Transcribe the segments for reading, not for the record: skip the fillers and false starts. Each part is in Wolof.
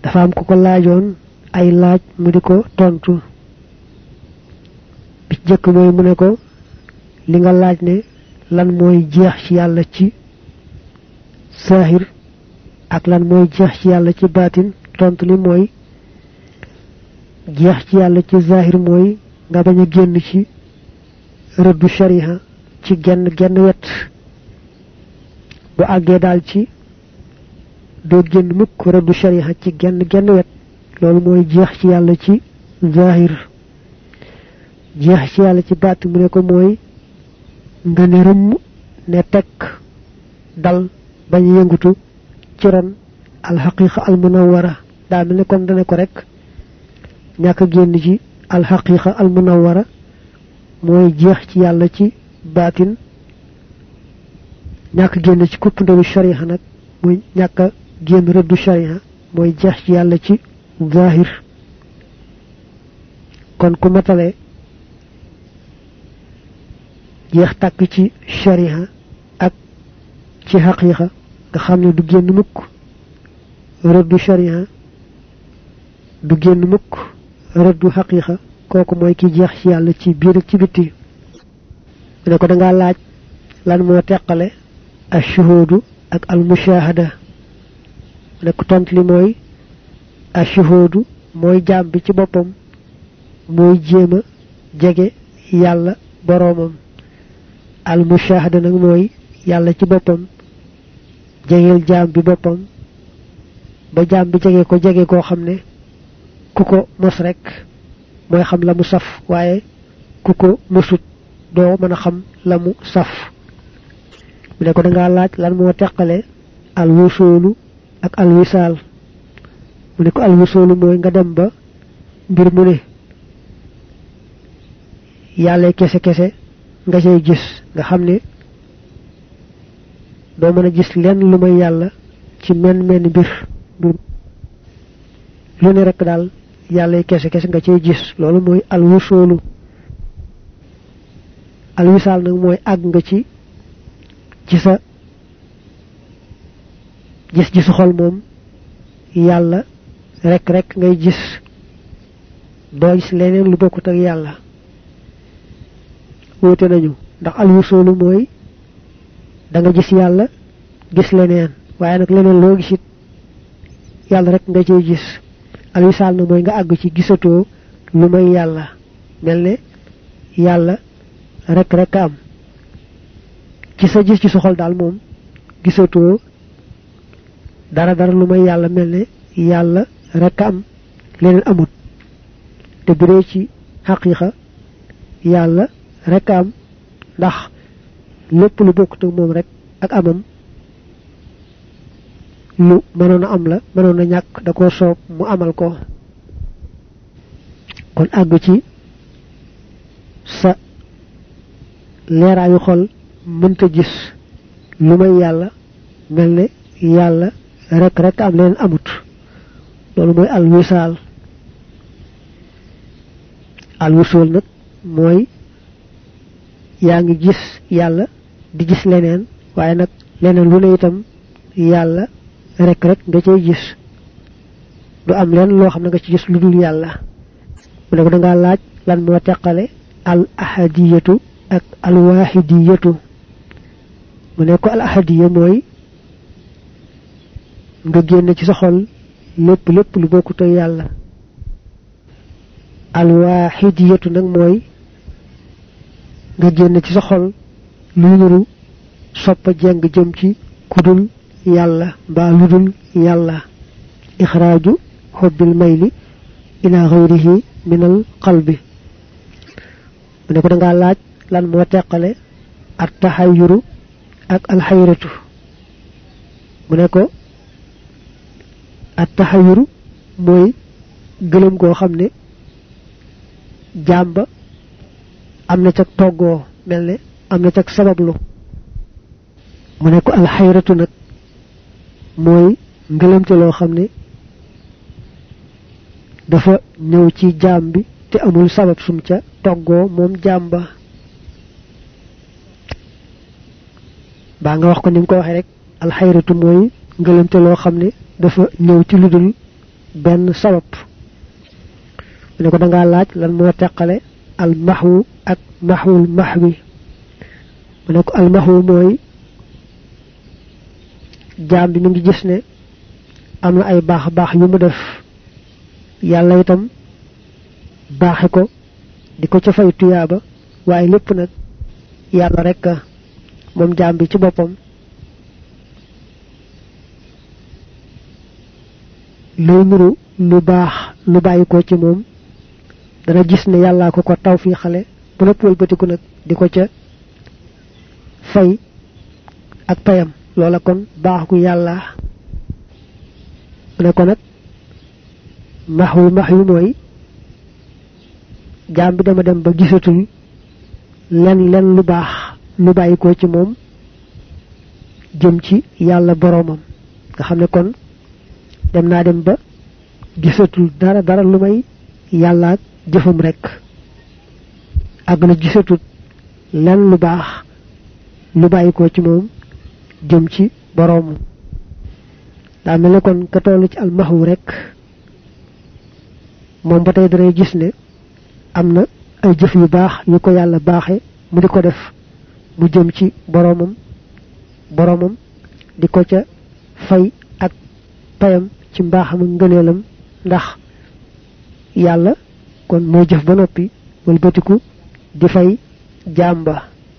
dafa am ko laajoon ay laaj mu di ko tontu bi jëkk mooy mu ne ko li nga laaj ne lan mooy jeex ci yàlla ci saahir ak lan mooy jeex ci yàlla ci baatin tontu li mooy jeex ci yàlla ci zahir mooy nga bañ a génn ci rëddu shariha ci genn wet bu àggee daal ci doo génn mukk rëddu shariha ci genn wet loolu mooy jeex ci yàlla ci zahir jeex ci yàlla ci baatin mu ne ko mooy nga ne rëmm ne tekk dal bañ yëngutu ci ron al haqiqa al munawwara daa mel ne kon dane ko rek ñàkk génn ci al haqiqa al munawwara mooy jeex ci yàlla ci baatin ñàkk génn ci kupp nderu shariha nag muy ñàkk génn rëddu shariha mooy jeex ci yàlla ci zahir kon ku matale jeex tàkk ci shariha ak ci haqiqa nga xam ne du génn mukk rëddu shariha du génn mukk rëddu haqiqa kooku mooy ki jeex ci yàlla ci biir ak ci bitti ne ko da nga laaj lan moo teqale ashuhudu ak al mushahada ne ko tont li mooy ashuhudu mooy jaam bi ci boppam mooy jéema jege yàlla boroomam al mushahada nag mooy yàlla ci boppam jegeel jaam bi boppam ba jaam bi jege koo xam ne ku ko mos rek mooy xam la mu saf waaye ku ko mosut doo mën a xam la mu saf mu ne ko da ngaa laaj lan moo teqale al wusulu ak al wisaal mu ne ko al wusulu mooy nga dem ba mbir mu ne yàlla kese nga cay gis nga xam ne doo mën a gis lenn lu may yàlla ci menn mbir lu ne rek daal yàlla kese nga cay gis loolu mooy al wusulu al wisaal nag mooy àgg nga ci sa gis xol moom yàlla rek ngay gis doo gis leneen lu bokkut ak yàlla wóote nañu ndax al wusulu mooy da nga gis yàlla gis leneen waaye nag leneen loo gisit yàlla rek nga cay gis al wisaal na mooy nga àgg ci gisatoo lu may yàlla mel ne yàlla rek am ci sa gis ci sa xol daal moom gisatoo dara lu may yàlla mel ne yàlla rek am leneen amut te bu dee ci xaqiiqa yàlla rek am ndax lépp lu bokkut ak moom rek ak amam lu mënoon a am la mënoon a ñàkk da koo soob mu amal ko kon àgg ci sa leeraayu xol mënta gis lu may yàlla mel ne yàlla rek am leen amut loolu mooy al wisaal al wusul nag mooy yaa ngi gis yàlla di gis leneen waaye nag leneen lu ne itam yàlla rek nga cay gis du am leen loo xam ne nga ci gis lu dul yàlla mu ne ko da ngaa laaj lan moo teqale al ahadiyatu ak al wahidiyatu mu ne ko al ahadiya mooy nga génn ci sa xol lépp lu bokkut ak yàlla al wahidiyatu nag mooy nga génn ci sa xol lu nuru soppa jeng jëm ci kudul yàlla mbaa ludul yàlla ixraaju xobbil mayli ila xayrihi minal qalbi mu ne ko da ngaa laaj lan moo teqale at taxayuru ak alxayratu mu ne ko at taxayuru mooy gëlëm goo xam ne jàmba am na cag toggoo mel ne am na cag sabablu mu ne ko alxayratu nag mooy ngëlëmte loo xam ne dafa ñëw ci jaam bi te amul sabab sum ca toggoo moom jaam ba nga wax ko ni mu ko waxee rek alxayratu mooy ngëlëmte loo xam ne dafa ñëw ci ludul benn sabab ne ko da nga laaj lan moo teqale al mahwu ak mahwul mahwi mu ne ko al mahwu mooy jaam bi mi ngi gis ne am na ay baax baax yu mu def yàlla itam baaxe ko di ko ca fay tuyaaba waaye lépp nag yàlla rek moom jaam bi ci boppam lay nuru lu baax lu bàyyi ko ci moom dana gis ne yàllaa ko ko taw fii xale bu lépp wëlbatiku nag di ko ca fay ak payam loola kon baax gu yàlla mu ne ko nag max yu mooy jaam bi dama dem ba gisatul len lu baax lu bàyyi ko ci moom jëm ci yàlla boroomam nga xam ne kon dem naa dem ba gisatul dara lu may yàlla ak jëfam rek àgg na gisatul len lu baax lu bàyyi ko ci moom jëm ci boroomam daa mel ne kon ka tollu ci almaxwu rek moom ba tey danay gis ne am na ay jëf yu baax yu ko yàlla baaxe mu di ko def mu jëm ci boroomam di ko ca fay ak payam ci mbaaxam ak ngëneelam ndax yàlla kon mooy jëf ba noppi wal batiku di fay jàmba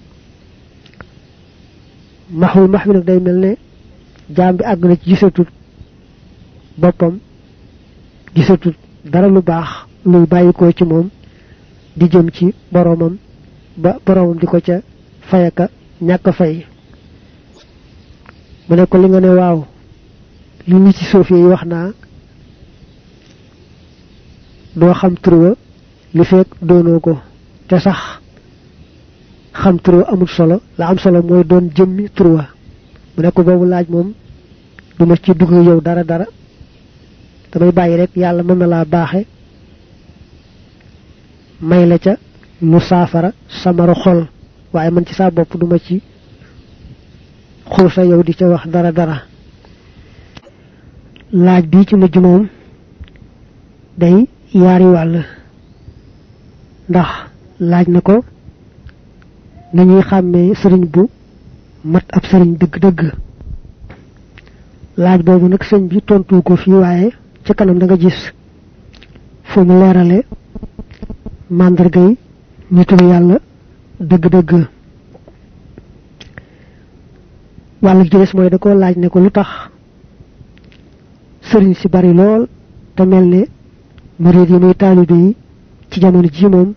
maxul max bi nag day mel ne jaam bi àgg na ci gisatul boppam gisatul dara lu baax luy bàyyikoo ci moom di jëm ci boroomam ba boroomam di ko ca fayaka ñàkk fay mu ne ko li nga ne waaw li nit ci suuf yi wax naa doo xam turwa li fekk doonoo ko te sax xam turwa amul solo la am solo mooy doon jëmmi turwa mu ne ko boobu laaj moom duma ci dugg yow dara damay bàyyi rek yàlla mën na laa baaxe may la ca lu saafara samaru xol waaye man ci saa bopp duma ci xuusa yow di ca wax dara laaj bi ci mujj moom day yaari wàll ndax laaj na ko nañuy xàmmee sëriñ bu mat ab sëriñ dëgg laaj boobu nag sëñ bi tontu ko fii waaye ca kanam da nga gis fu mu leerale màndargay nitu yàlla dëgg wàllu ji des mooy da ko laaj ne ko lu tax sëriñ si bari lool te mel ne murid yi muy taalibe yi ci jamono ji moom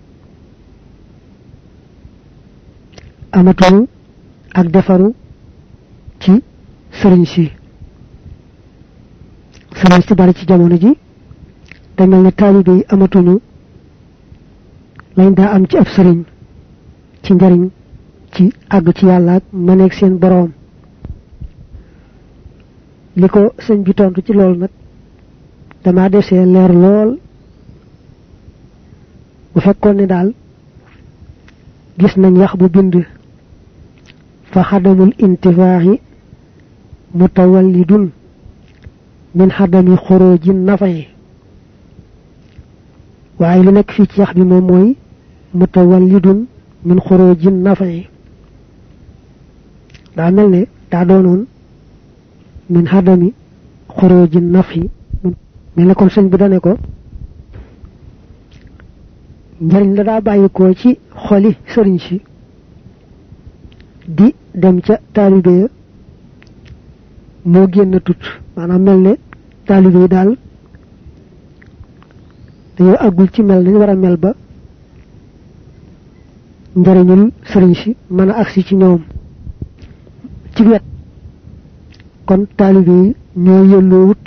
amatuñu ak defaru ci sëriñ si bari ci jamono ji te mel ne taalibe yi amatuñu lañ daa am ci ab sëriñ ci njariñ ci àgg ci yàlla ak maneeg seen boroom li ko sëñ bi tontu ci loolu nag dama desee leer lool bu fekkoon ne daal gis nañ yax bu bind fa xadamul intifaaxi mutawallidun min xadami xuruji nafayi waaye li nekk fii ci yax bi moom mooy mutawallidun min xuruji nafayi daa mel ne daa doonoon min xadami xuruji nafi mel ne kon sëñ bi dane ko njariñ la daa bàyyikoo ci xoli sëriñ si di dem ca taalibe ya moo génn tut maanaam mel ne taalibe yi daal dañoo àggul ci mel nañ war a mel ba njariñul sëriñ si mën a agsi ci ñoom ci wet kon taalibe yi ñoo yëlloo wut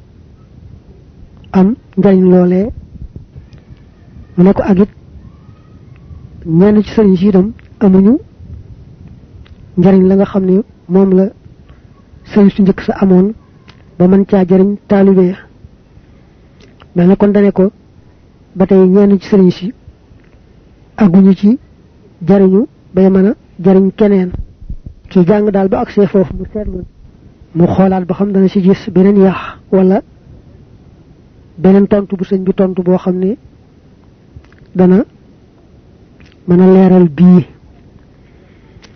am njariñ loolee mu ne ko ak it ñenn ci sëriñ si itam amuñu njariñ la nga xam ne moom la sëriñ su njëkk sa amoon ba mën caa jariñ taalibe ya mel ne kon dane ko ba tey ñenn ci sëriñ si aguñu ci jariñu bay mën a jariñ keneen ki jàng daal ba agsee foofu mu seetlu mu xoolaat ba xam dana ci gis beneen yax wala benen tontu bu señ bi tontu bo xamne dana mëna léral bi